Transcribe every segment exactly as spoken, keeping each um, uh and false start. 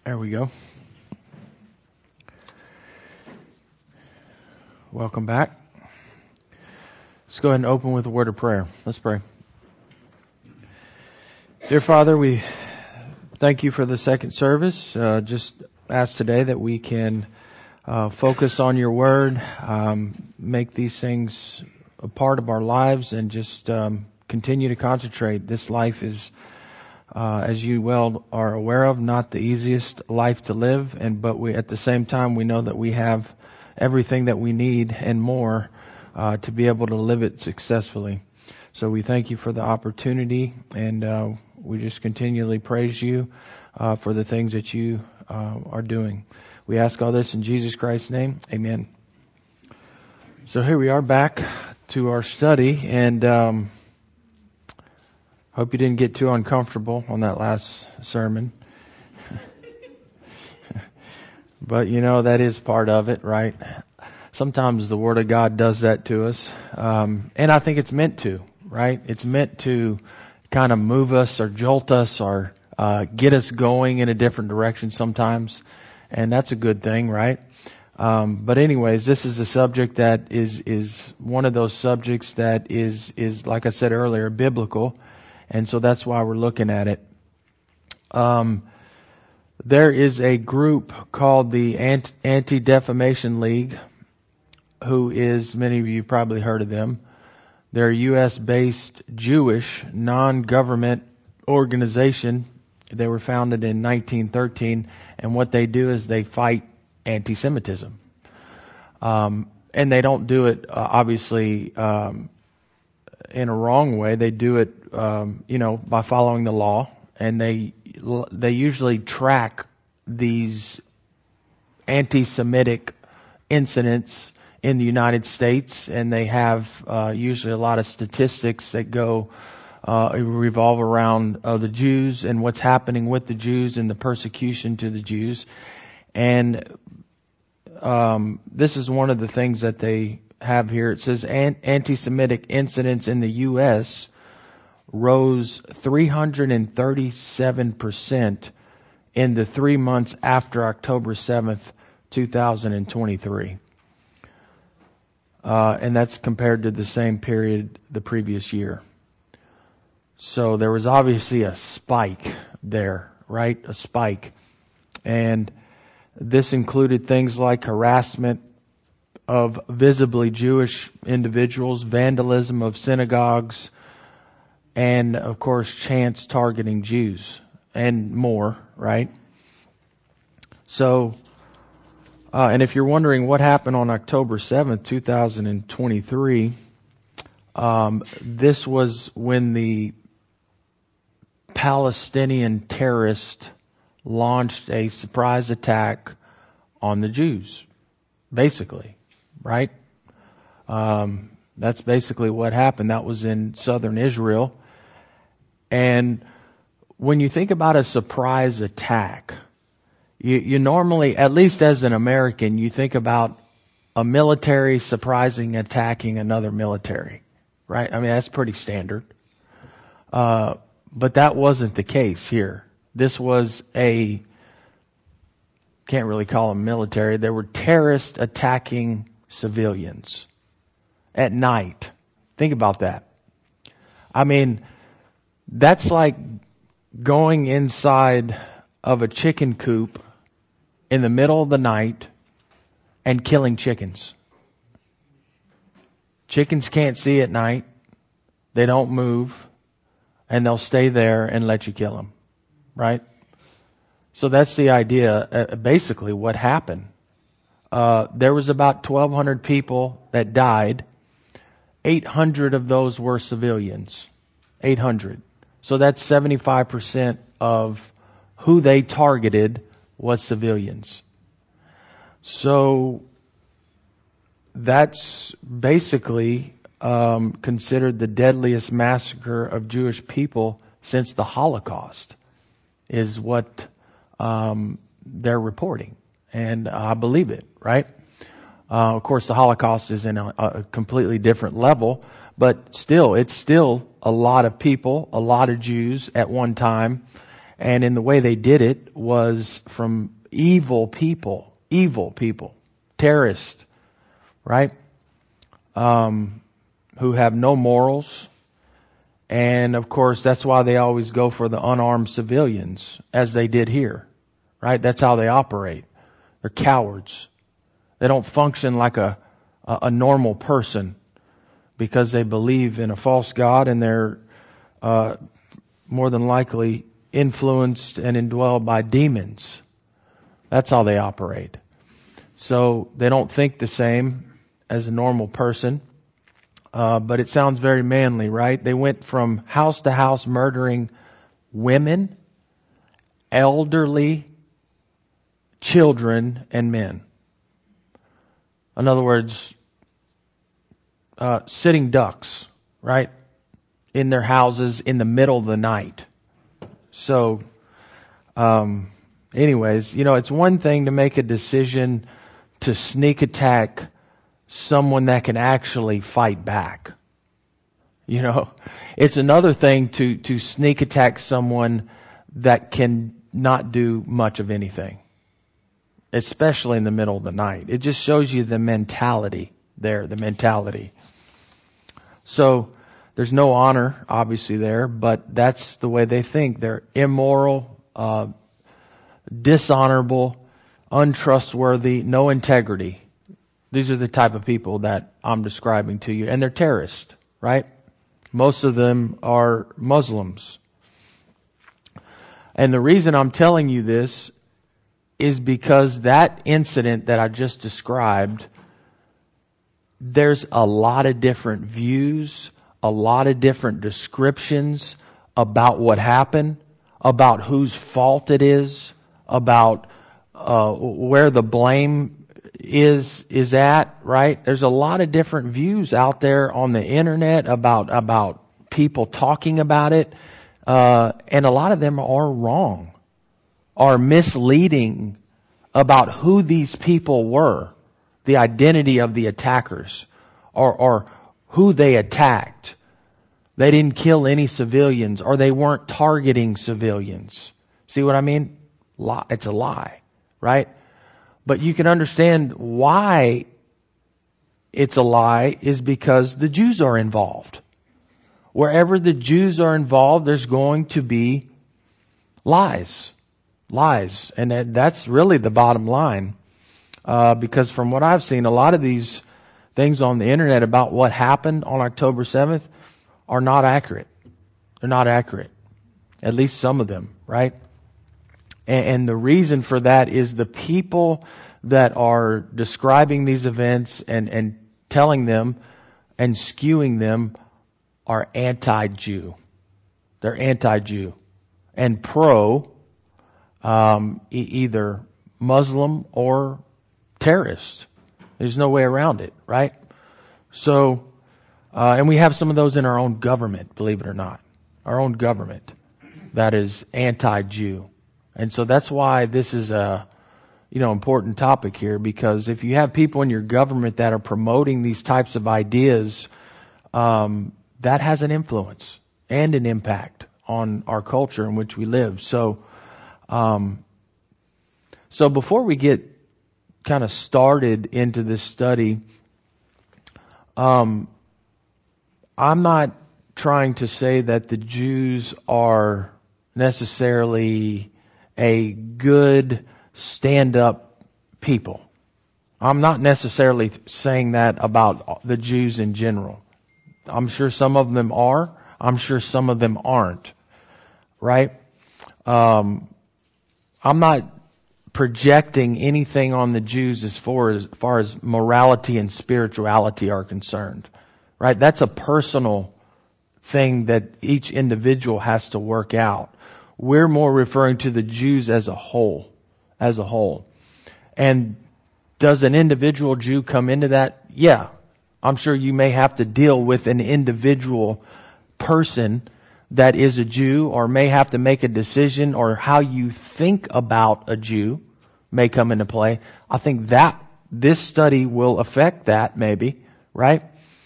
There we go. Welcome back. Let's go ahead and open with a word of prayer. Let's pray. Dear Father, we thank you for the second service. Uh, just ask today that we can uh, focus on your word, um, make these things a part of our lives, and just um, continue to concentrate. This life is Uh, as you well are aware of, not the easiest life to live, and but we at the same time we know that we have everything that we need and more uh, to be able to live it successfully. So we thank you for the opportunity, and uh, we just continually praise you uh, for the things that you uh, are doing. We ask all this in Jesus Christ's name. Amen. So here we are back to our study, and um, hope you didn't get too uncomfortable on that last sermon. But you know, that is part of it, right? Sometimes the Word of God does that to us. Um, and I think it's meant to, right? It's meant to kind of move us or jolt us or uh, get us going in a different direction sometimes. And that's a good thing, right? Um, but anyways, this is a subject that is, is one of those subjects that is, is, like I said earlier, biblical. And so that's why we're looking at it. Um, there is a group called the Anti-Defamation League, who is, many of you probably heard of them. They're a U S based Jewish non-government organization. They were founded in nineteen thirteen, and what they do is they fight anti-Semitism. Um, and they don't do it, uh, obviously, um, in a wrong way. They do it, um, you know, by following the law, and they they usually track these anti-Semitic incidents in the United States, and they have uh, usually a lot of statistics that go uh, revolve around uh, the Jews and what's happening with the Jews and the persecution to the Jews. And um, this is one of the things that they have here. It says anti-Semitic incidents in the U S rose three hundred thirty-seven percent in the three months after October seventh, two thousand twenty-three. Uh, and that's compared to the same period the previous year. So there was obviously a spike there, right? A spike. And this included things like harassment of visibly Jewish individuals, vandalism of synagogues, and of course chants targeting Jews, and more, right? So, uh, and if you're wondering what happened on October seventh, two thousand twenty-three, um, this was when the Palestinian terrorist launched a surprise attack on the Jews, basically. Right? Um, that's basically what happened. That was in southern Israel. And when you think about a surprise attack, you, you normally, at least as an American, you think about a military surprising attacking another military. Right? I mean, that's pretty standard. Uh, but that wasn't the case here. This was a, can't really call them military. They were terrorists attacking civilians at night. Think about that. I mean, that's like going inside of a chicken coop in the middle of the night and killing chickens. Chickens can't see at night. They don't move, and they'll stay there and let you kill them. Right? So that's the idea, uh, basically what happened. Uh, there was about twelve hundred people that died. eight hundred of those were civilians. eight hundred. So that's seventy-five percent of who they targeted was civilians. So that's basically um, considered the deadliest massacre of Jewish people since the Holocaust, is what um, they're reporting. And I believe it, right? Uh, of course, the Holocaust is in a, a completely different level, but still, it's still a lot of people, a lot of Jews at one time. And in the way they did it was from evil people, evil people, terrorists, right? Um, who have no morals. And of course, that's why they always go for the unarmed civilians, as they did here, right? That's how they operate. They're cowards. They don't function like a, a, a normal person because they believe in a false god, and they're uh, more than likely influenced and indwelled by demons. That's how they operate. So they don't think the same as a normal person. Uh, but it sounds very manly, right? They went from house to house murdering women, elderly, children, and men. In other words, uh, sitting ducks, right? In their houses in the middle of the night. So, um, anyways, you know, it's one thing to make a decision to sneak attack someone that can actually fight back. You know, it's another thing to, to sneak attack someone that can not do much of anything, especially in the middle of the night. It just shows you the mentality there, the mentality. So there's no honor, obviously, there, but that's the way they think. They're immoral, uh, dishonorable, untrustworthy, no integrity. These are the type of people that I'm describing to you. And they're terrorists, right? Most of them are Muslims. And the reason I'm telling you this is because that incident that I just described, there's a lot of different views, a lot of different descriptions about what happened, about whose fault it is, about uh, where the blame is is at, right? There's a lot of different views out there on the internet about about people talking about it, uh, and a lot of them are wrong, are misleading about who these people were, the identity of the attackers, or, or who they attacked. They didn't kill any civilians, or they weren't targeting civilians. See what I mean? It's a lie, right? But you can understand why it's a lie is because the Jews are involved. Wherever the Jews are involved, there's going to be lies. Lies. And that's really the bottom line. Uh, because from what I've seen, a lot of these things on the internet about what happened on October seventh are not accurate. They're not accurate. At least some of them, right? And the reason for that is the people that are describing these events and, and telling them and skewing them are anti-Jew. They're anti-Jew and pro um, e- either Muslim or terrorist. There's no way around it, right? So, uh, and we have some of those in our own government, believe it or not. Our own government that is anti-Jew. And so that's why this is a, you know, important topic here, because if you have people in your government that are promoting these types of ideas, um, that has an influence and an impact on our culture in which we live. So, um, so before we get kind of started into this study, um, I'm not trying to say that the Jews are necessarily a good stand-up people. I'm not necessarily saying that about the Jews in general. I'm sure some of them are. I'm sure some of them aren't. Right? Um, I'm not projecting anything on the Jews as far as, as far as morality and spirituality are concerned. Right? That's a personal thing that each individual has to work out. We're more referring to the Jews as a whole, as a whole. And does an individual Jew come into that? Yeah. I'm sure you may have to deal with an individual person that is a Jew, or may have to make a decision, or how you think about a Jew may come into play. I think that this study will affect that, maybe, right?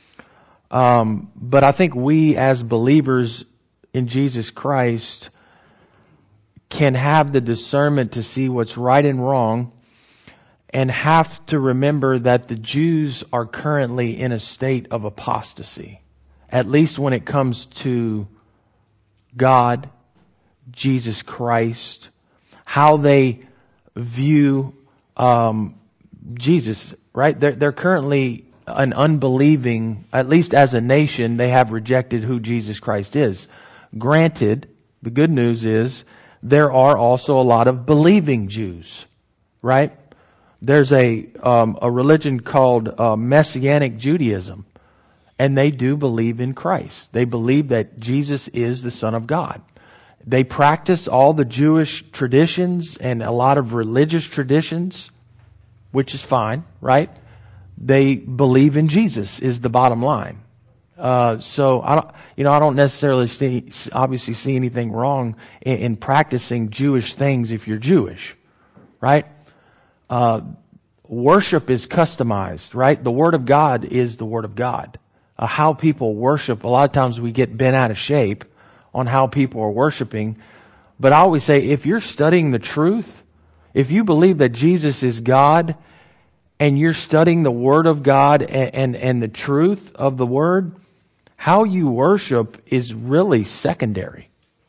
Um, but I think we as believers in Jesus Christ can have the discernment to see what's right and wrong, and have to remember that the Jews are currently in a state of apostasy, at least when it comes to God, Jesus Christ, how they view um, Jesus, right? They're, they're currently an unbelieving, at least as a nation, they have rejected who Jesus Christ is. Granted, the good news is there are also a lot of believing Jews, right? There's a um, a religion called uh, Messianic Judaism, and they do believe in Christ. They believe that Jesus is the Son of God. They practice all the Jewish traditions and a lot of religious traditions, which is fine, right? They believe in Jesus is the bottom line. Uh, so I don't, you know, I don't necessarily see, obviously see anything wrong in, in practicing Jewish things if you're Jewish, right? Uh, worship is customized, right? The Word of God is the Word of God. Uh, how people worship, a lot of times we get bent out of shape on how people are worshiping. But I always say, if you're studying the truth, if you believe that Jesus is God, and you're studying the Word of God and, and, and the truth of the Word, how you worship is really secondary.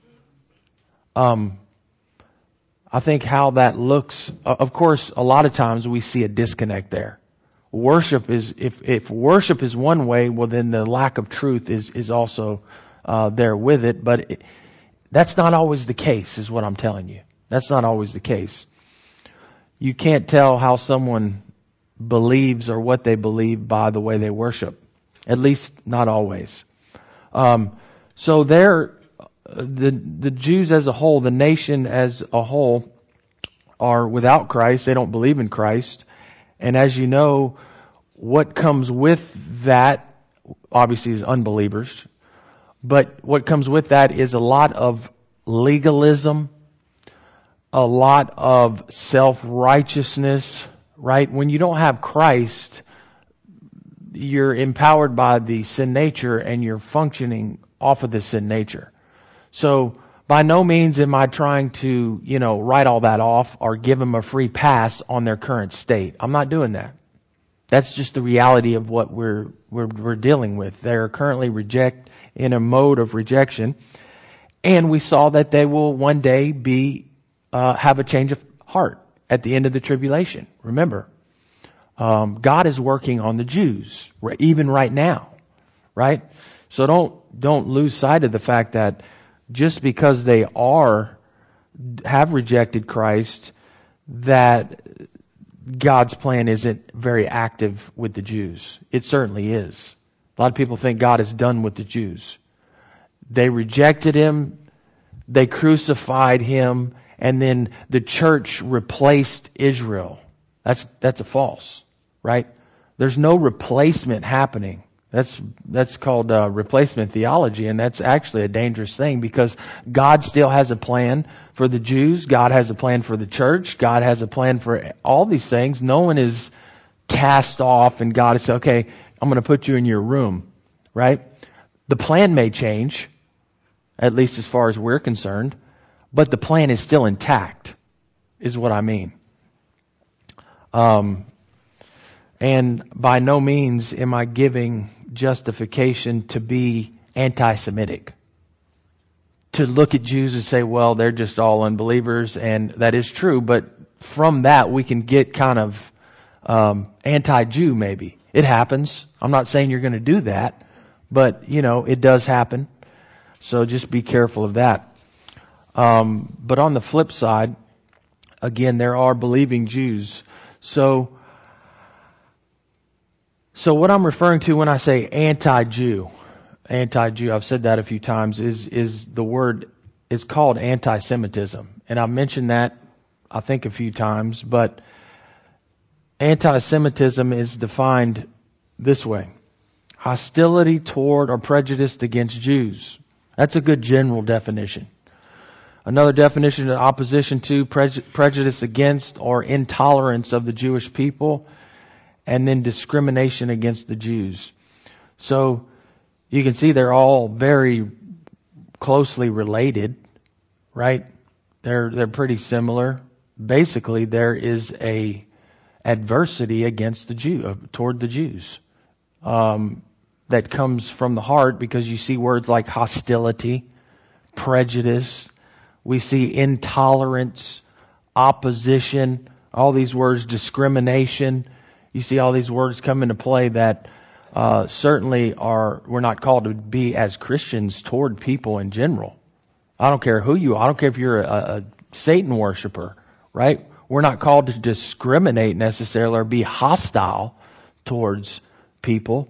Um, I think how that looks, of course, a lot of times we see a disconnect there. Worship is, if, if worship is one way, well then the lack of truth is, is also uh, there with it. But it, that's not always the case, is what I'm telling you. That's not always the case. You can't tell how someone believes or what they believe by the way they worship. At least not always. Um, so they're, the, the Jews as a whole, the nation as a whole, are without Christ. They don't believe in Christ. And as you know, what comes with that, obviously, is unbelievers. But what comes with that is a lot of legalism, a lot of self-righteousness, right? When you don't have Christ, you're empowered by the sin nature and you're functioning off of the sin nature. So by no means am I trying to, you know, write all that off or give them a free pass on their current state. I'm not doing that. That's just the reality of what we're we're, we're dealing with. They're currently reject in a mode of rejection, and we saw that they will one day be uh, have a change of heart at the end of the tribulation. Remember, um, God is working on the Jews even right now, right? So don't don't lose sight of the fact that just because they are have rejected Christ, that God's plan isn't very active with the Jews. It certainly is. A lot of people think God is done with the Jews. They rejected Him, they crucified Him, and then the church replaced Israel. That's that's a false, right? There's no replacement happening. That's that's called uh, replacement theology, and that's actually a dangerous thing because God still has a plan for the Jews. God has a plan for the church. God has a plan for all these things. No one is cast off, and God is, okay, I'm going to put you in your room, right? The plan may change, at least as far as we're concerned, but the plan is still intact, is what I mean. Um, and by no means am I giving justification to be anti-Semitic. To look at Jews and say, well, they're just all unbelievers, and that is true, but from that we can get kind of um, anti-Jew maybe. It happens. I'm not saying you're going to do that, but, you know, it does happen. So just be careful of that. Um, but on the flip side, again, there are believing Jews. So, so what I'm referring to when I say anti-Jew, anti-Jew, I've said that a few times, is, is the word is called anti-Semitism. And I've mentioned that, I think, a few times, but anti-Semitism is defined this way: hostility toward or prejudice against Jews. That's a good general definition. Another definition is opposition to, preju- prejudice against, or intolerance of the Jewish people, and then discrimination against the Jews. So you can see they're all very closely related, right? They're, they're pretty similar. Basically, there is a adversity against the Jew, uh, toward the Jews, um, that comes from the heart, because you see words like hostility, prejudice. We see intolerance, opposition, all these words, discrimination. You see all these words come into play that uh, certainly are, we're not called to be as Christians toward people in general. I don't care who you are. I don't care if you're a, a Satan worshiper, right? We're not called to discriminate necessarily or be hostile towards people.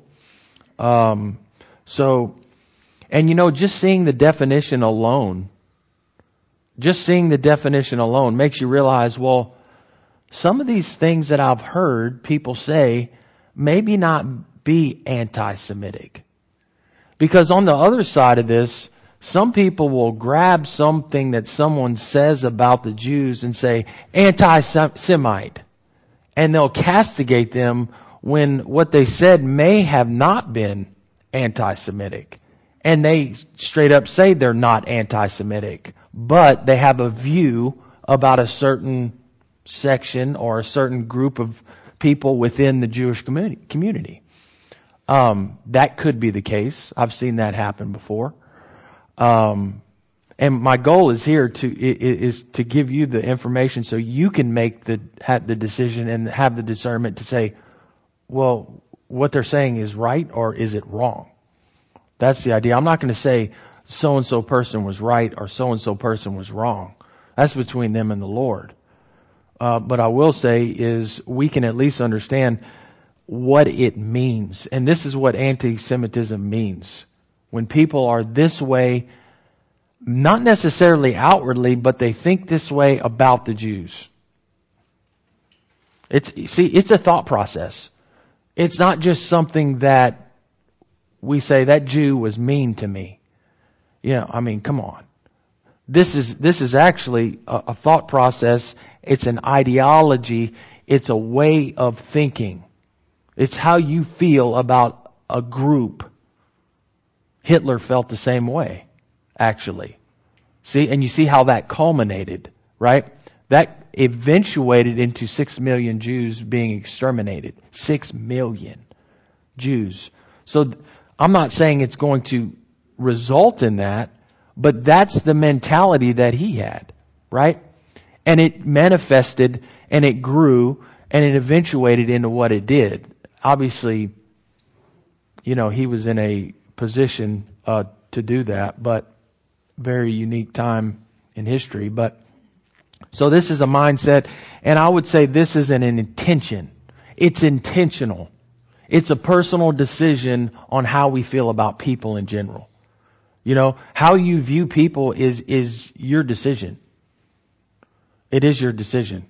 Um, so, and you know, just seeing the definition alone, just seeing the definition alone makes you realize, well, some of these things that I've heard people say maybe not be anti-Semitic. Because on the other side of this, some people will grab something that someone says about the Jews and say, anti-Semite. And they'll castigate them when what they said may have not been anti-Semitic. And they straight up say they're not anti-Semitic. But they have a view about a certain section or a certain group of people within the Jewish community. Um, that could be the case. I've seen that happen before. Um, and my goal is here to is to give you the information so you can make the have the decision and have the discernment to say, well, what they're saying is right or is it wrong? That's the idea. I'm not going to say so and so person was right or so and so person was wrong. That's between them and the Lord. Uh, but I will say is we can at least understand what it means. And this is what anti-Semitism means. When people are this way, not necessarily outwardly, but they think this way about the Jews. It's, see, it's a thought process. It's not just something that we say that Jew was mean to me. You know, I mean, come on. This is, this is actually a, a thought process. It's an ideology. It's a way of thinking. It's how you feel about a group. Hitler felt the same way, actually. See, and you see how that culminated, right? That eventuated into six million Jews being exterminated. Six million Jews. So I'm not saying it's going to result in that, but that's the mentality that he had, right? And it manifested and it grew and it eventuated into what it did. Obviously, you know, he was in a position uh, to do that, but very unique time in history. But so this is a mindset, and I would say this is an intention. It's intentional. It's a personal decision on how we feel about people in general. You know, how you view people is is your decision. It is your decision.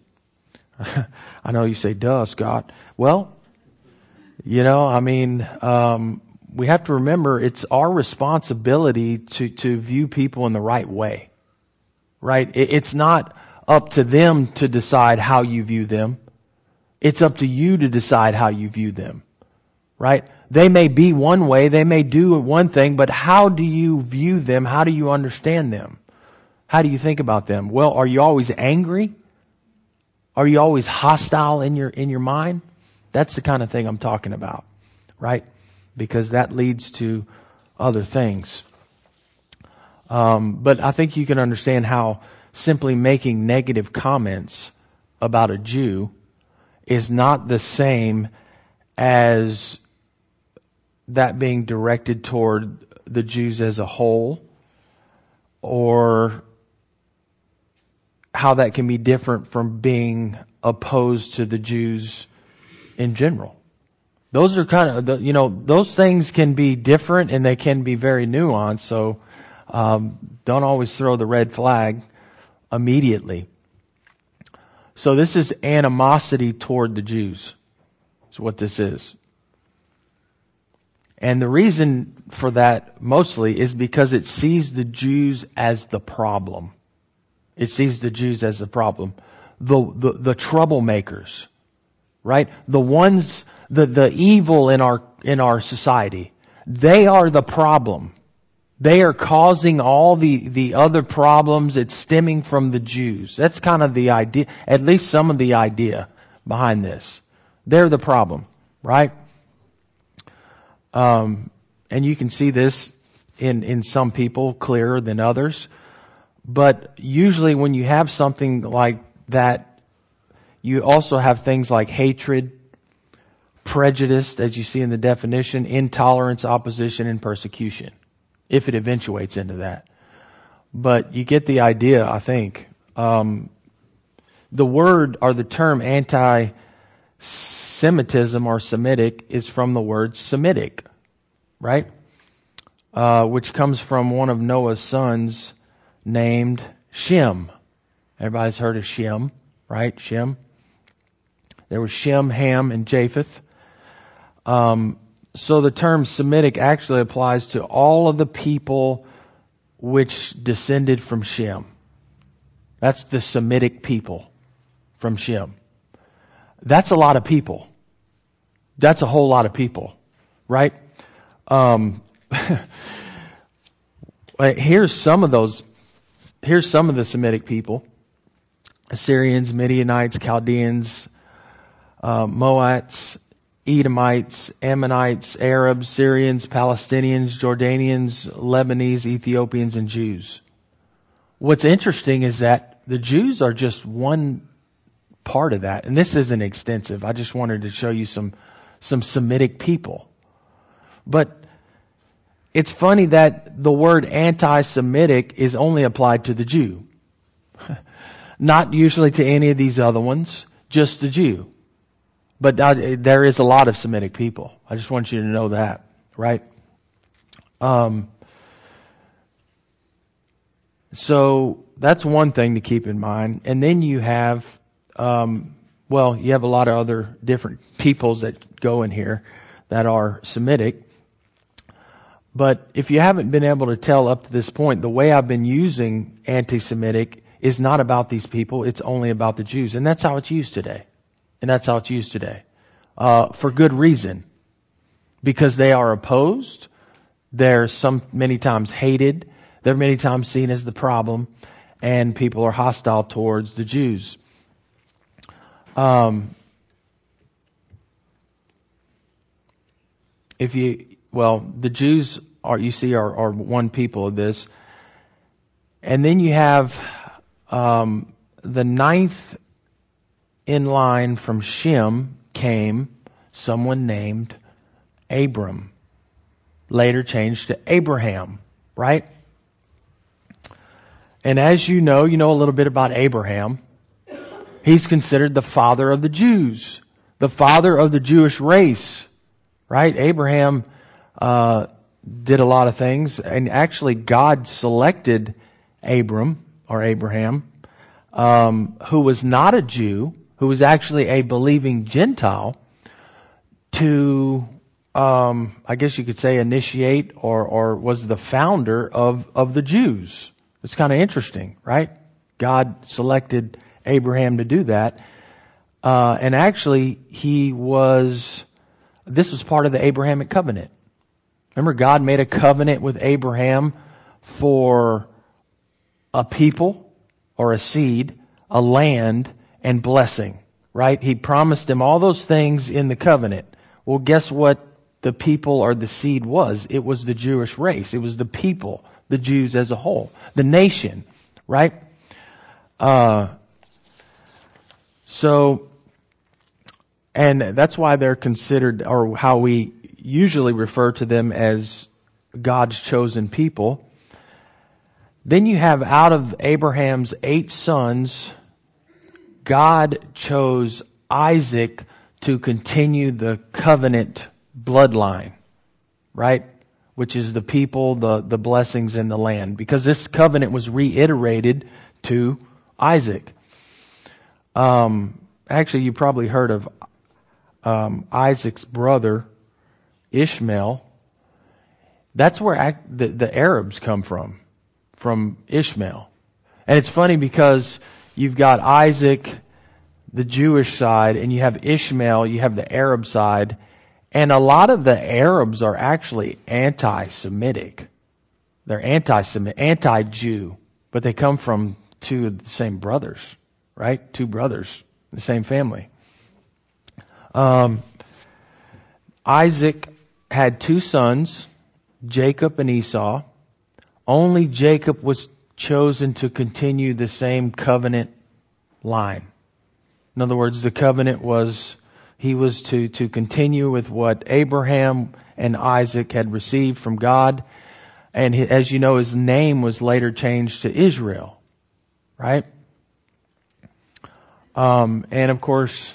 I know you say, duh, Scott. Well, you know, I mean, um, we have to remember it's our responsibility to, to view people in the right way, right? It, it's not up to them to decide how you view them. It's up to you to decide how you view them, right? They may be one way, they may do one thing, but how do you view them? How do you understand them? How do you think about them? Well, are you always angry? Are you always hostile in your in your mind? That's the kind of thing I'm talking about, right? Because that leads to other things. Um, but I think you can understand how simply making negative comments about a Jew is not the same as that being directed toward the Jews as a whole, or how that can be different from being opposed to the Jews in general. Those are kind of, you know, those things can be different and they can be very nuanced. So um, don't always throw the red flag immediately. So this is animosity toward the Jews. That's what this is. And the reason for that mostly is because it sees the Jews as the problem. It sees the Jews as the problem. The, the, the troublemakers, right? The ones, the, the evil in our, in our society. They are the problem. They are causing all the, the other problems. It's stemming from the Jews. That's kind of the idea, at least some of the idea behind this. They're the problem, right? Um, and you can see this in, in some people clearer than others. But usually when you have something like that, you also have things like hatred, prejudice, as you see in the definition, intolerance, opposition, and persecution, if it eventuates into that. But you get the idea, I think. Um, the word or the term anti-Semitism or Semitic is from the word Semitic, right? Uh, which comes from one of Noah's sons named Shem. Everybody's heard of Shem, right? Shem. There was Shem, Ham, and Japheth. Um, so the term Semitic actually applies to all of the people which descended from Shem. That's the Semitic people from Shem. That's a lot of people. That's a whole lot of people, right? Um, here's some of those, here's some of the Semitic people. Assyrians, Midianites, Chaldeans, uh, Moabites, Edomites, Ammonites, Arabs, Syrians, Palestinians, Jordanians, Lebanese, Ethiopians, and Jews. What's interesting is that the Jews are just one part of that. And this isn't extensive. I just wanted to show you some, some Semitic people. But it's funny that the word anti-Semitic is only applied to the Jew. Not usually to any of these other ones, just the Jew. But uh, there is a lot of Semitic people. I just want you to know that, right? Um, so that's one thing to keep in mind. And then you have, um, well, you have a lot of other different peoples that go in here that are Semitic. But if you haven't been able to tell up to this point, the way I've been using anti-Semitic is not about these people. It's only about the Jews. And that's how it's used today. And that's how it's used today. Uh, for good reason. Because they are opposed. They're some, many times hated. They're many times seen as the problem. And people are hostile towards the Jews. Um, if you, well, the Jews are, you see, are, are one people of this. And then you have, um, the ninth in line from Shem came someone named Abram, later changed to Abraham, right? And as you know, you know a little bit about Abraham. He's considered the father of the Jews, the father of the Jewish race, right? Abraham uh, did a lot of things, and actually God selected Abram or Abraham, um, who was not a Jew, who was actually a believing Gentile, to, um, I guess you could say, initiate or, or was the founder of, of the Jews. It's kind of interesting, right? God selected Abraham to do that. Uh, and actually, he was, this was part of the Abrahamic covenant. Remember, God made a covenant with Abraham for a people or a seed, a land, and blessing, right? He promised him all those things in the covenant. Well, guess what the people or the seed was? It was the Jewish race. It was the people, the Jews as a whole, the nation, right? Uh, so, and that's why they're considered, or how we usually refer to them as God's chosen people. Then you have, out of Abraham's eight sons, God chose Isaac to continue the covenant bloodline, right? Which is the people, the, the blessings in the land. Because this covenant was reiterated to Isaac. Um, actually, you probably heard of um, Isaac's brother, Ishmael. That's where the, the Arabs come from, from Ishmael. And it's funny because you've got Isaac, the Jewish side, and you have Ishmael, you have the Arab side. And a lot of the Arabs are actually anti-Semitic. They're anti-Semitic, anti-Jew, but they come from two of the same brothers, right? Two brothers, the same family. Um, Isaac had two sons, Jacob and Esau. Only Jacob was chosen to continue the same covenant line. In other words, the covenant was, he was to, to continue with what Abraham and Isaac had received from God. And he, as you know, his name was later changed to Israel, right? Um, and of course,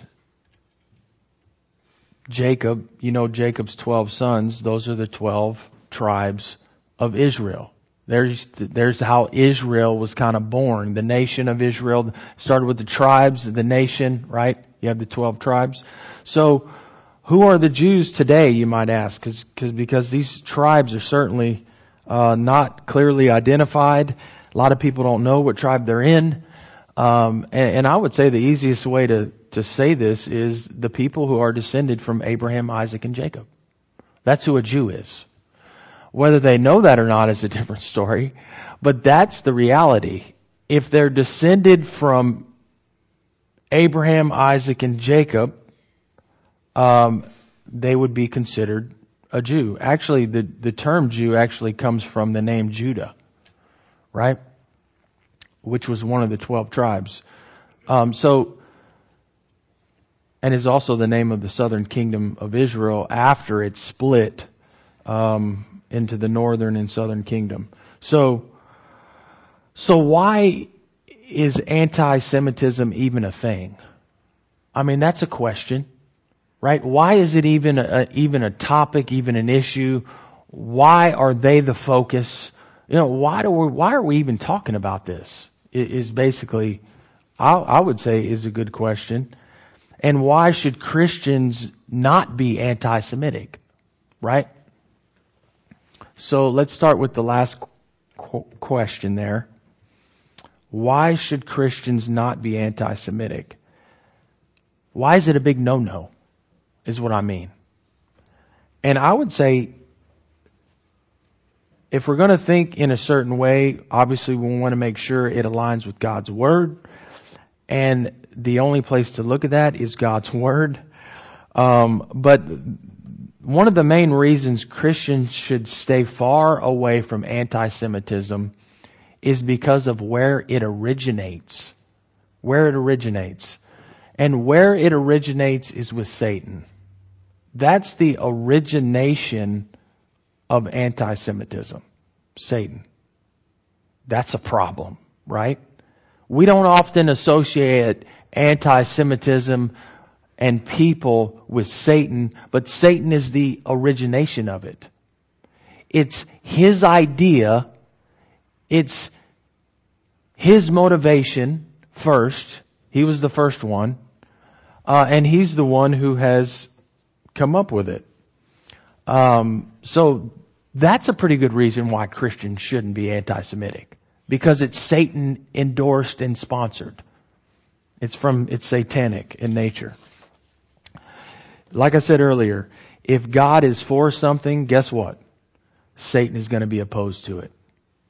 Jacob, you know Jacob's twelve sons, those are the twelve tribes of Israel. There's, there's how Israel was kind of born. The nation of Israel started with the tribes, the nation, right? You have the twelve tribes. So, who are the Jews today, you might ask? Cause, cause, because these tribes are certainly uh, not clearly identified. A lot of people don't know what tribe they're in. Um, and, and I would say the easiest way to, to say this is the people who are descended from Abraham, Isaac, and Jacob. That's who a Jew is. Whether they know that or not is a different story, but that's the reality. If they're descended from Abraham, Isaac, and Jacob, um, they would be considered a Jew. Actually, the, the term Jew actually comes from the name Judah, right? Which was one of the twelve tribes. Um, so, and is also the name of the southern kingdom of Israel after it split um, into the northern and southern kingdom. So, so why is anti-Semitism even a thing? I mean, that's a question, right? Why is it even a, even a topic, even an issue? Why are they the focus? You know, why do we, why are we even talking about this? Is basically, I, I would say, is a good question. And why should Christians not be anti-Semitic, right? So let's start with the last qu- question there. Why should Christians not be anti-Semitic? Why is it a big no-no, is what I mean. And I would say, if we're going to think in a certain way, obviously we want to make sure it aligns with God's Word. And the only place to look at that is God's Word. Um, but one of the main reasons Christians should stay far away from anti-Semitism is because of where it originates. Where it originates. And where it originates is with Satan. That's the origination of anti-Semitism. Satan. That's a problem, right? We don't often associate anti-Semitism and people with Satan, but Satan is the origination of it. It's his idea. It's his motivation first. He was the first one. Uh, and he's the one who has come up with it. Um, so that's a pretty good reason why Christians shouldn't be anti-Semitic. Because it's Satan endorsed and sponsored. It's from, it's satanic in nature. Like I said earlier, if God is for something, guess what? Satan is going to be opposed to it.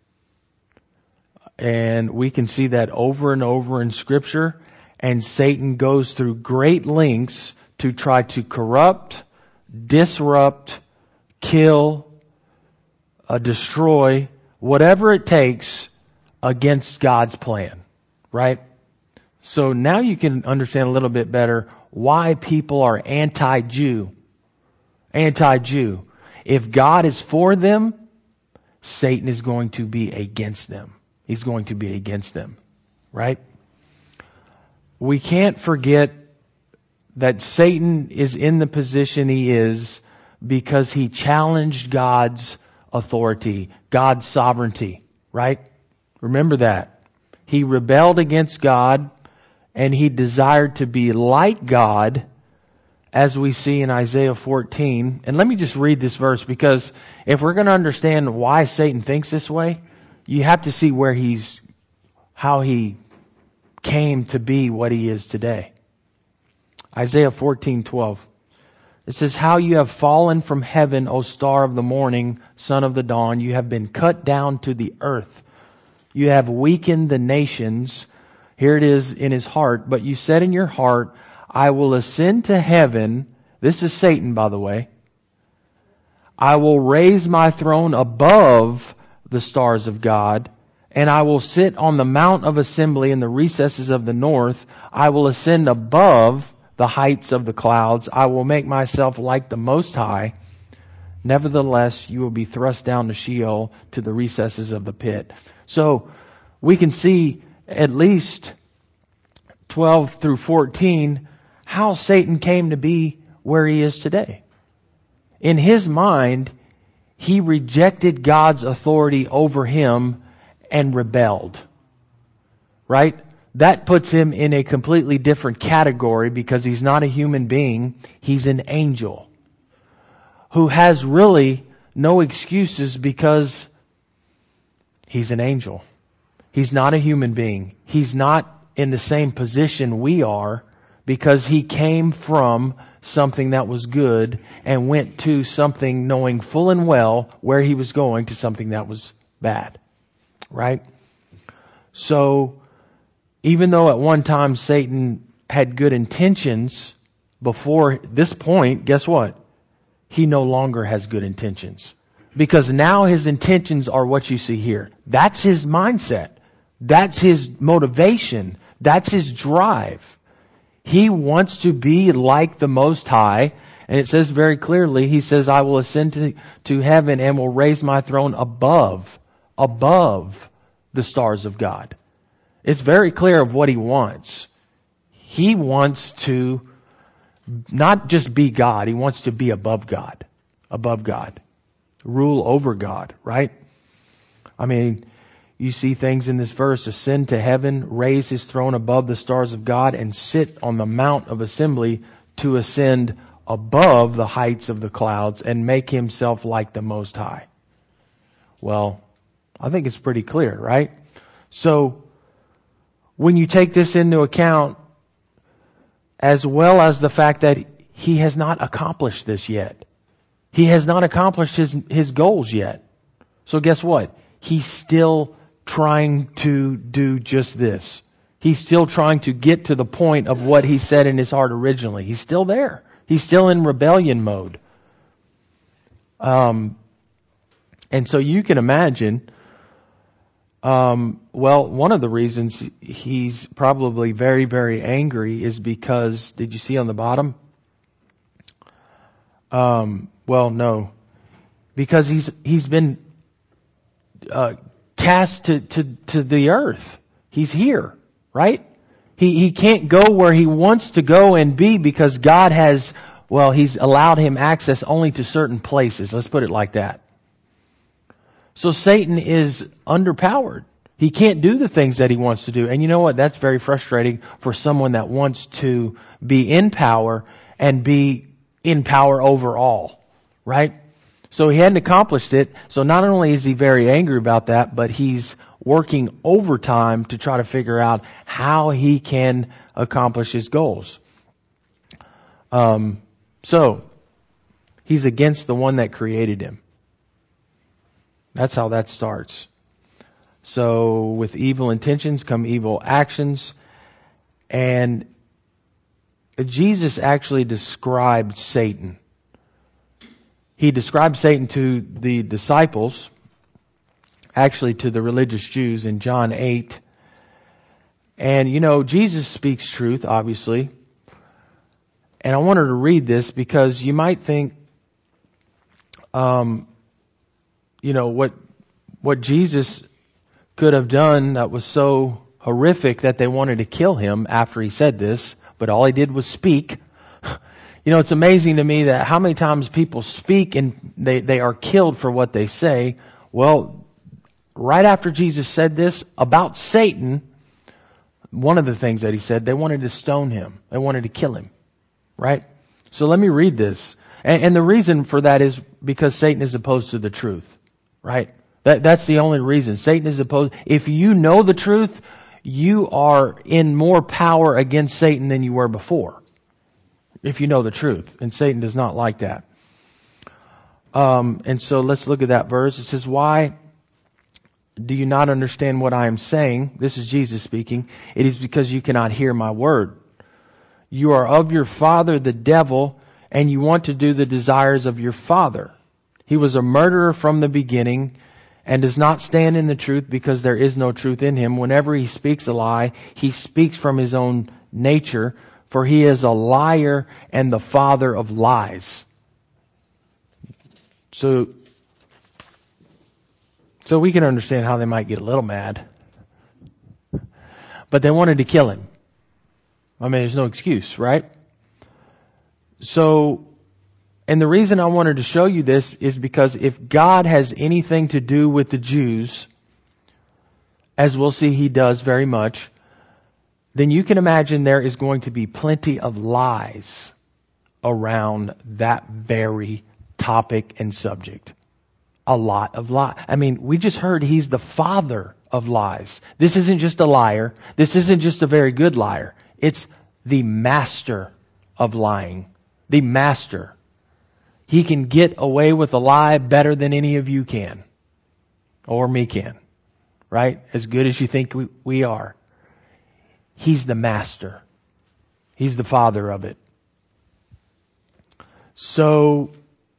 And we can see that over and over in Scripture. And Satan goes through great lengths to try to corrupt, disrupt, kill, uh, destroy, whatever it takes against God's plan, right? So now you can understand a little bit better why people are anti-Jew. Anti-Jew. If God is for them, Satan is going to be against them. He's going to be against them, right? We can't forget that Satan is in the position he is because he challenged God's authority, God's sovereignty, right? Remember that. He rebelled against God and he desired to be like God, as we see in Isaiah fourteen. And let me just read this verse, because if we're going to understand why Satan thinks this way, you have to see where he's, how he came to be what he is today. Isaiah fourteen twelve. It says, how you have fallen from heaven, O star of the morning, son of the dawn. You have been cut down to the earth. You have weakened the nations. Here it is in his heart. But you said in your heart, I will ascend to heaven. This is Satan, by the way. I will raise my throne above the stars of God, and I will sit on the mount of assembly in the recesses of the north. I will ascend above the heights of the clouds. I will make myself like the Most High. Nevertheless, you will be thrust down to Sheol, to the recesses of the pit. So we can see at least twelve through fourteen how Satan came to be where he is today. In his mind, he rejected God's authority over him and rebelled. Right? That puts him in a completely different category because he's not a human being. He's an angel who has really no excuses because he's an angel. He's not a human being. He's not in the same position we are because he came from something that was good and went to something knowing full and well where he was going to something that was bad. Right? So, even though at one time Satan had good intentions, before this point, guess what? He no longer has good intentions. Because now his intentions are what you see here. That's his mindset. That's his motivation. That's his drive. He wants to be like the Most High. And it says very clearly, he says, I will ascend to, to heaven and will raise my throne above, above the stars of God. It's very clear of what he wants. He wants to not just be God. He wants to be above God. Above God. Rule over God, right? I mean, you see things in this verse. Ascend to heaven, raise his throne above the stars of God, and sit on the mount of assembly to ascend above the heights of the clouds and make himself like the Most High. Well, I think it's pretty clear, right? So, when you take this into account, as well as the fact that he has not accomplished this yet. He has not accomplished his, his goals yet. So guess what? He's still trying to do just this. He's still trying to get to the point of what he said in his heart originally. He's still there. He's still in rebellion mode. Um, and so you can imagine, um, well, one of the reasons he's probably very, very angry is because, did you see on the bottom? Um, well, no. Because he's, he's been, uh, cast to, to, to the earth. He's here, right? He, he can't go where he wants to go and be because God has, well, he's allowed him access only to certain places. Let's put it like that. So Satan is underpowered. He can't do the things that he wants to do. And you know what? That's very frustrating for someone that wants to be in power and be in power over all, right? So he hadn't accomplished it. So not only is he very angry about that, but he's working overtime to try to figure out how he can accomplish his goals. Um, so he's against the one that created him. That's how that starts. So with evil intentions come evil actions. And Jesus actually described Satan. He described Satan to the disciples, actually to the religious Jews in John eight. And you know, Jesus speaks truth, obviously. And I wanted to read this because you might think, um, you know, what what Jesus could have done that was so horrific that they wanted to kill him after he said this, but all he did was speak. You know, it's amazing to me that how many times people speak and they, they are killed for what they say. Well, right after Jesus said this about Satan, one of the things that he said, they wanted to stone him. They wanted to kill him. Right? So let me read this. And, and the reason for that is because Satan is opposed to the truth. Right? That, that's the only reason. Satan is opposed. If you know the truth, you are in more power against Satan than you were before. if you know the truth. And Satan does not like that. Um, and so let's look at that verse. It says, why do you not understand what I am saying? This is Jesus speaking. It is because you cannot hear my word. You are of your father, the devil, and you want to do the desires of your father. He was a murderer from the beginning and does not stand in the truth because there is no truth in him. Whenever he speaks a lie, he speaks from his own nature, for he is a liar and the father of lies. So, so we can understand how they might get a little mad. But they wanted to kill him. I mean, there's no excuse, right? So, and the reason I wanted to show you this is because if God has anything to do with the Jews, as we'll see he does very much, then you can imagine there is going to be plenty of lies around that very topic and subject. A lot of lies. I mean, we just heard he's the father of lies. This isn't just a liar. This isn't just a very good liar. It's the master of lying. The master. He can get away with a lie better than any of you can. Or me can. Right? As good as you think we, we are. He's the master. He's the father of it. So,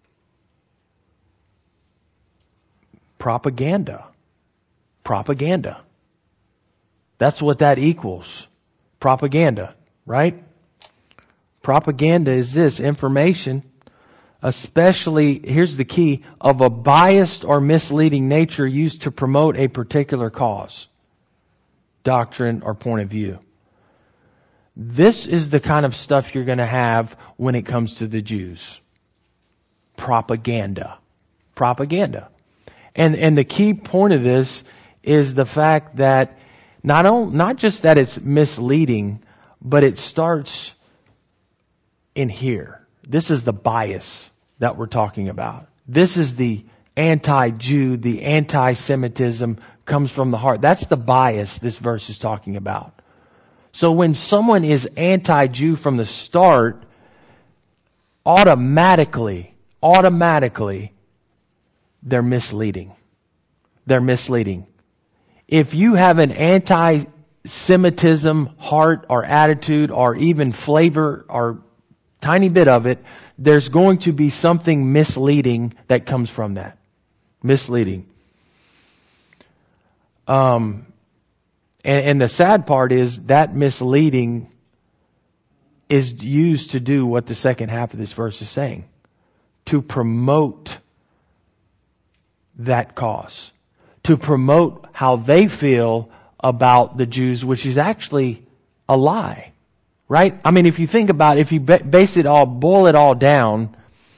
propaganda. Propaganda. That's what that equals. Propaganda, right? Propaganda is this, information, especially, here's the key, of a biased or misleading nature used to promote a particular cause, doctrine, or point of view. This is the kind of stuff you're going to have when it comes to the Jews. Propaganda. Propaganda. And and the key point of this is the fact that not only, not just that it's misleading, but it starts in here. This is the bias that we're talking about. This is the anti-Jew, the anti-Semitism comes from the heart. That's the bias this verse is talking about. So when someone is anti-Jew from the start, automatically, automatically, they're misleading. They're misleading. If you have an anti-Semitism heart or attitude or even flavor or tiny bit of it, there's going to be something misleading that comes from that. Misleading. Um, and, and the sad part is that misleading is used to do what the second half of this verse is saying. To promote that cause. To promote how they feel about the Jews, which is actually a lie. Right? I mean, if you think about it, if you base it all, boil it all down,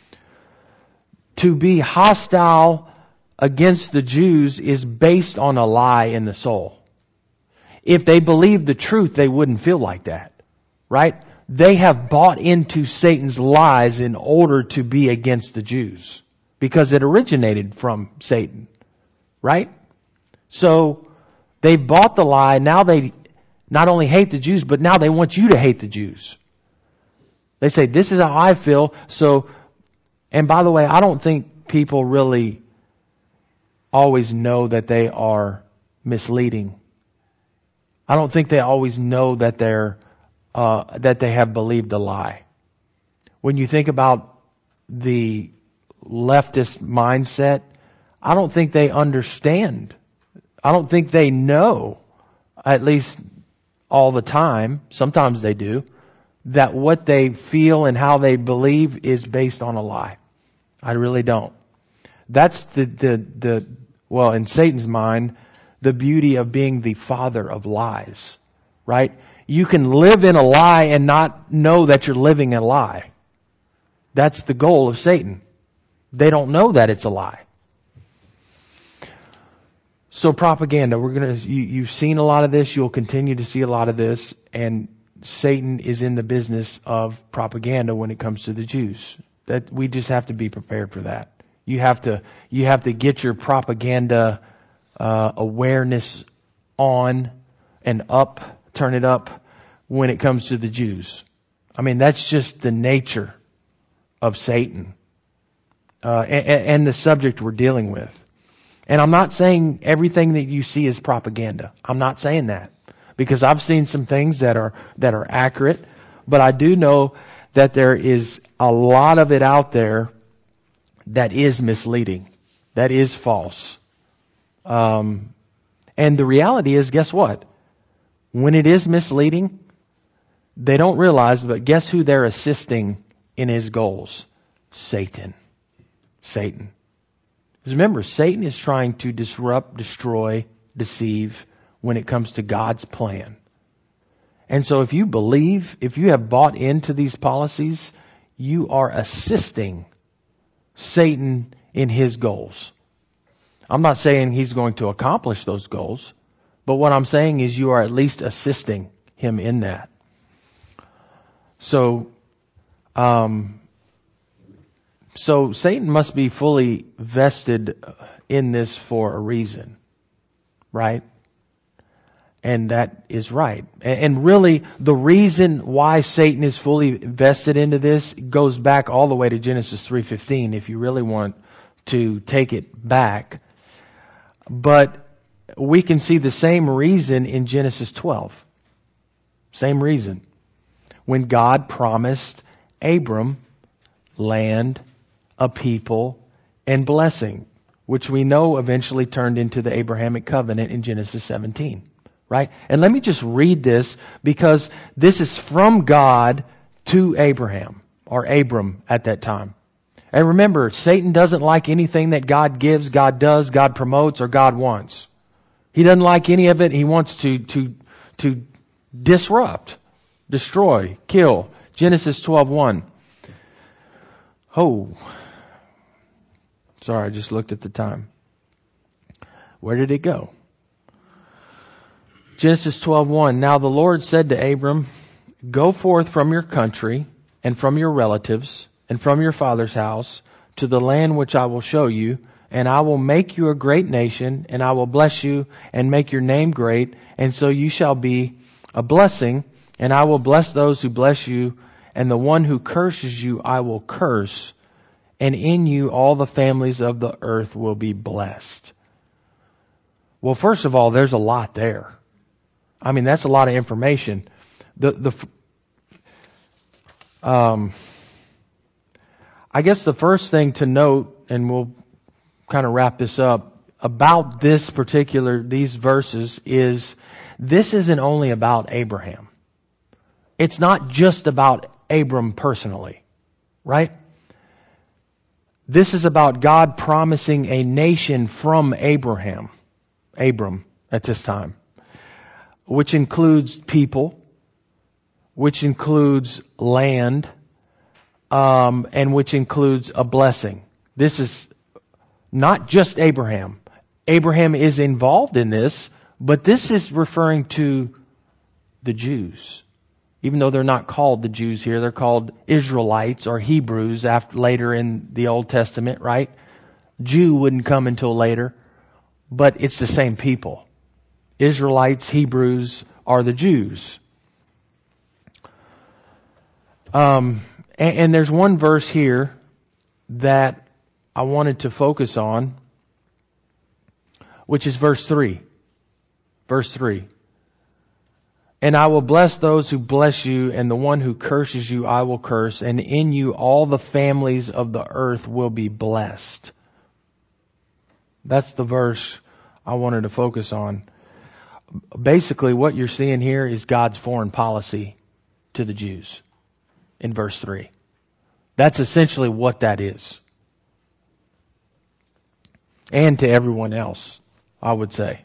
to be hostile against the Jews is based on a lie in the soul. If they believed the truth, they wouldn't feel like that. Right? They have bought into Satan's lies in order to be against the Jews. Because it originated from Satan. Right? So, they've bought the lie, now they not only hate the Jews, but now they want you to hate the Jews. They say, this is how I feel, so, and by the way, I don't think people really always know that they are misleading. I don't think they always know that they're, uh, that they have believed a lie. When you think about the leftist mindset, I don't think they understand. I don't think they know, at least all the time, sometimes they do, that what they feel and how they believe is based on a lie. I really don't. That's the, the, the, well, in Satan's mind, the beauty of being the father of lies, right? You can live in a lie and not know that you're living a lie. That's the goal of Satan. They don't know that it's a lie. So propaganda, we're gonna, you, you've seen a lot of this, you'll continue to see a lot of this, and Satan is in the business of propaganda when it comes to the Jews. That we just have to be prepared for that. You have to, you have to get your propaganda uh, awareness on and up, turn it up when it comes to the Jews. I mean, that's just the nature of Satan uh, and, and the subject we're dealing with. And I'm not saying everything that you see is propaganda. I'm not saying that, because I've seen some things that are that are accurate, but I do know that there is a lot of it out there that is misleading, that is false. Um, and the reality is, guess what? When it is misleading, they don't realize, but guess who they're assisting in his goals? Satan. Satan. Because remember, Satan is trying to disrupt, destroy, deceive when it comes to God's plan. And so if you believe, if you have bought into these policies, you are assisting Satan in his goals. I'm not saying he's going to accomplish those goals, but what I'm saying is you are at least assisting him in that. So, um, so Satan must be fully vested in this for a reason, right? And that is right. And really, the reason why Satan is fully vested into this goes back all the way to Genesis three fifteen, if you really want to take it back. But we can see the same reason in Genesis twelve. Same reason. When God promised Abram land, a people, and blessing, which we know eventually turned into the Abrahamic covenant in Genesis seventeen. Right? And let me just read this, because this is from God to Abraham, or Abram at that time. And remember, Satan doesn't like anything that God gives, God does, God promotes, or God wants. He doesn't like any of it. He wants to, to, to disrupt, destroy, kill. Genesis twelve one. Oh. Sorry, I just looked at the time. Where did it go? Genesis twelve one. Now the Lord said to Abram, go forth from your country and from your relatives and from your father's house to the land which I will show you, and I will make you a great nation, and I will bless you and make your name great, and so you shall be a blessing, and I will bless those who bless you, and the one who curses you I will curse, and in you all the families of the earth will be blessed. Well, first of all, there's a lot there. I mean, that's a lot of information. The the um, I guess the first thing to note, and we'll kind of wrap this up, about this particular, these verses is, this isn't only about Abraham. It's not just about Abram personally, right? This is about God promising a nation from Abraham, Abram at this time, which includes people, which includes land, um, and which includes a blessing. This is not just Abraham. Abraham is involved in this, but this is referring to the Jews. Even though they're not called the Jews here, they're called Israelites or Hebrews after later in the Old Testament, right? Jew wouldn't come until later, but it's the same people. Israelites, Hebrews are the Jews. Um, and, and there's one verse here that I wanted to focus on, which is verse three. Verse three. And I will bless those who bless you, and the one who curses you I will curse, and in you all the families of the earth will be blessed. That's the verse I wanted to focus on. Basically, what you're seeing here is God's foreign policy to the Jews in verse three. That's essentially what that is. And to everyone else, I would say.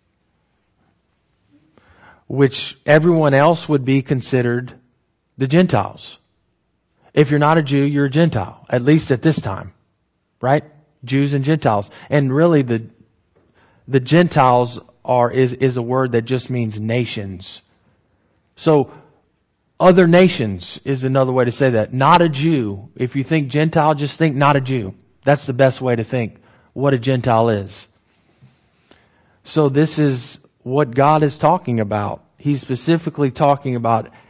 Which everyone else would be considered the Gentiles. If you're not a Jew, you're a Gentile, at least at this time, right? Jews and Gentiles. And really the the Gentiles are is, is a word that just means nations. So other nations is another way to say that. Not a Jew. If you think Gentile, just think not a Jew. That's the best way to think what a Gentile is. So this is what God is talking about. He's specifically talking about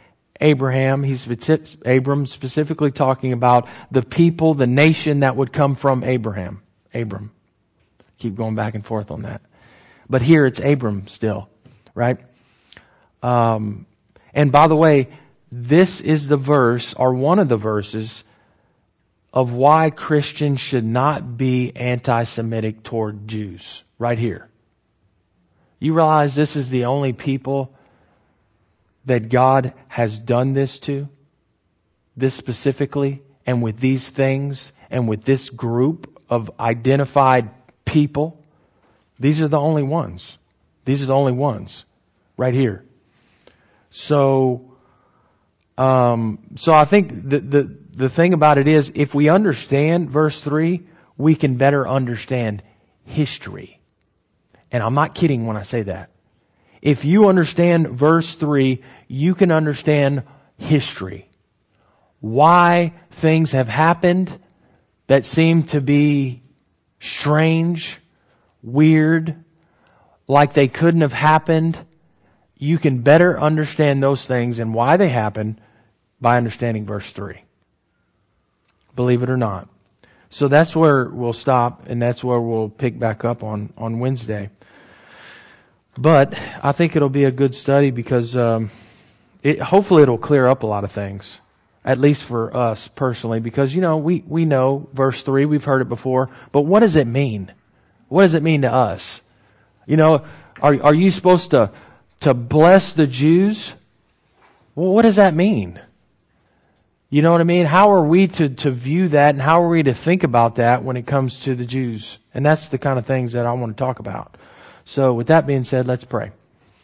Abraham. He's Abram, specifically talking about the people, the nation that would come from Abraham. Abram. Keep going back and forth on that. But here it's Abram still, right? Um, and by the way, this is the verse, or one of the verses, of why Christians should not be anti-Semitic toward Jews. Right here. You realize this is the only people that God has done this to? This specifically, and with these things, and with this group of identified people? These are the only ones. These are the only ones. Right here. So, um, so I think the, the, the thing about it is, if we understand verse three, we can better understand history. And I'm not kidding when I say that. If you understand verse three, you can understand history. Why things have happened that seem to be strange, weird, like they couldn't have happened. You can better understand those things and why they happen by understanding verse three. Believe it or not. So that's where we'll stop, and that's where we'll pick back up on, on Wednesday. But I think it'll be a good study because um, it, hopefully it'll clear up a lot of things, at least for us personally. Because, you know, we, we know verse three, we've heard it before, but what does it mean? What does it mean to us? You know, are, are you supposed to, to bless the Jews? Well, what does that mean? You know what I mean? How are we to, to view that, and how are we to think about that when it comes to the Jews? And that's the kind of things that I want to talk about. So with that being said, let's pray.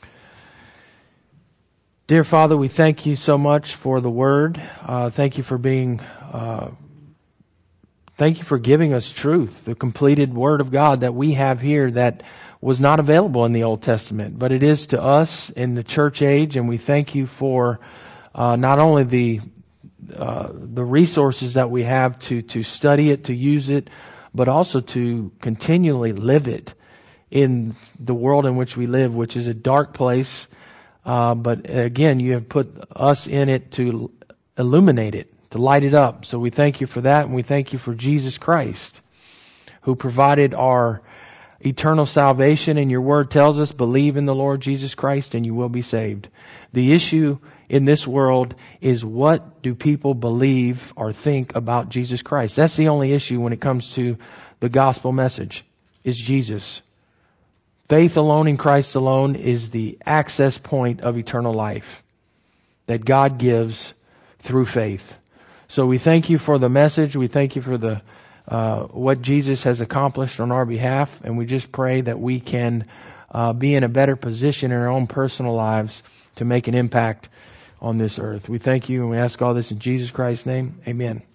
Dear Father, we thank you so much for the Word. Uh, thank you for being, uh, thank you for giving us truth, the completed Word of God that we have here that was not available in the Old Testament, but it is to us in the church age, and we thank you for uh, not only the uh, the resources that we have to to study it, to use it, but also to continually live it in the world in which we live, which is a dark place. Uh, but again, you have put us in it to illuminate it, to light it up. So we thank you for that, and we thank you for Jesus Christ, who provided our eternal salvation. And your word tells us, believe in the Lord Jesus Christ and you will be saved. The issue in this world is, what do people believe or think about Jesus Christ? That's the only issue when it comes to the gospel message, is Jesus. Faith alone in Christ alone is the access point of eternal life that God gives through faith. So we thank you for the message. We thank you for the uh, what Jesus has accomplished on our behalf. And we just pray that we can uh, be in a better position in our own personal lives to make an impact on this earth. We thank you, and we ask all this in Jesus Christ's name. Amen.